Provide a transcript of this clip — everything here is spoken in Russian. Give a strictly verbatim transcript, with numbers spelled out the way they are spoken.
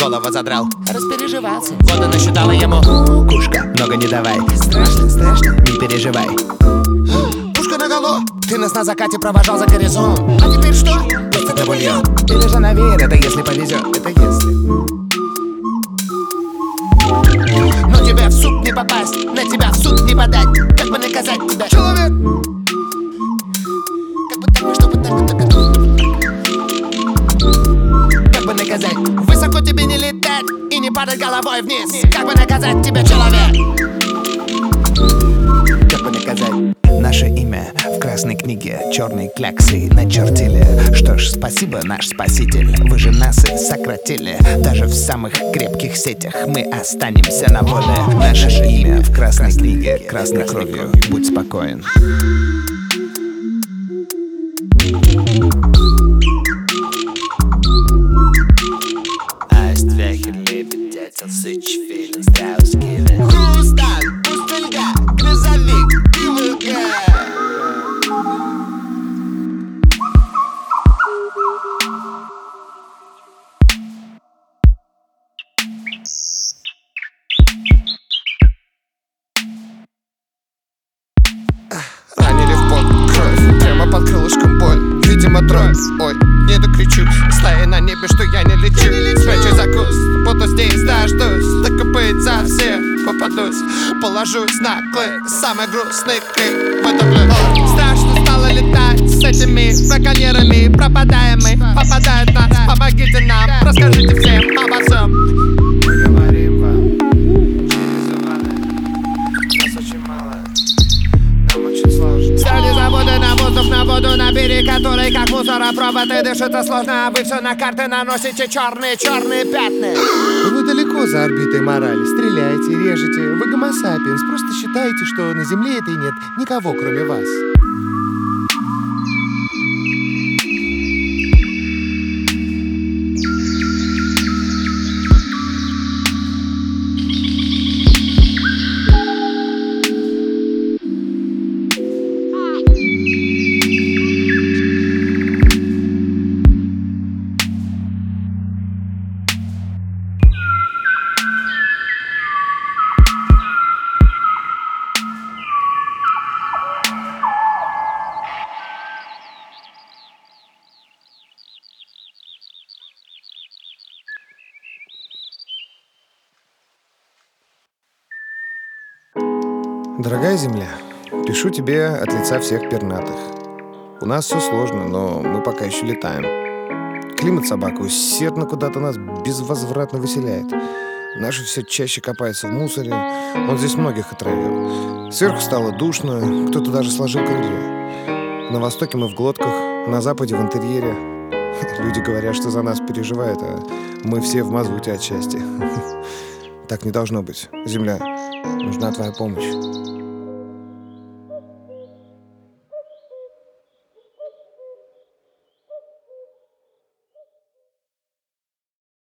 голову задрал. Распереживался, года насчитала ему. Кушка, много не давай. Страшно, страшно, не переживай. Пушка наголо, ты нас на закате провожал за горизонт. А теперь что? Пусть это бульон. Или же наверх, это если повезет. Это если. Но тебе в суд не попасть, на тебя в суд не подать. Как бы наказать тебя, человек? Как бы так, чтобы так, так, так. Как бы наказать? Высоко тебе не летать и не падать головой вниз. Как бы наказать тебя, человек? Как бы наказать? Наше имя в красной книге черной кляксой начертили. Что ж, спасибо, наш спаситель. Вы же нас и сократили. Даже в самых крепких сетях мы останемся на воле. Наше имя в красной книге красной кровью. Будь спокоен. Хрусталь, пустынька, грузовик, пивка. Ранили в бок, кровь, прямо под крылышком боль. Видимо, дробь, ой, не докричусь. Слая на небе, что я не лечу. Спрячу за куст, будто здесь дождусь. Так и быть, за всех попадусь. Положусь на клык, самый грустный крик в этом лету. Страшно стало летать с этими браконьерами. Пропадаем мы, попадают нас. Помогите нам, расскажите всем обо всем. Мы говорим вам через Ивана. Нас очень мало, нам очень сложно. Стали заводы на воздух, на воду, на берег, который как мусоропровод. И дышится сложно, а вы все на карты наносите черные-черные пятна. Вы далеко за орбитой морали. Стреляете, режете. Вы гомо сапиенс. Просто считаете, что на Земле этой нет никого, кроме вас. Дорогая Земля, пишу тебе от лица всех пернатых. У нас все сложно, но мы пока еще летаем. Климат собака усердно куда-то нас безвозвратно выселяет. Наши все чаще копаются в мусоре. Он здесь многих отравил. Сверху стало душно, кто-то даже сложил крылья. На востоке мы в глотках, на западе в интерьере. Люди говорят, что за нас переживают, а мы все в мазуте от счастья. Так не должно быть. Земля, нужна твоя помощь.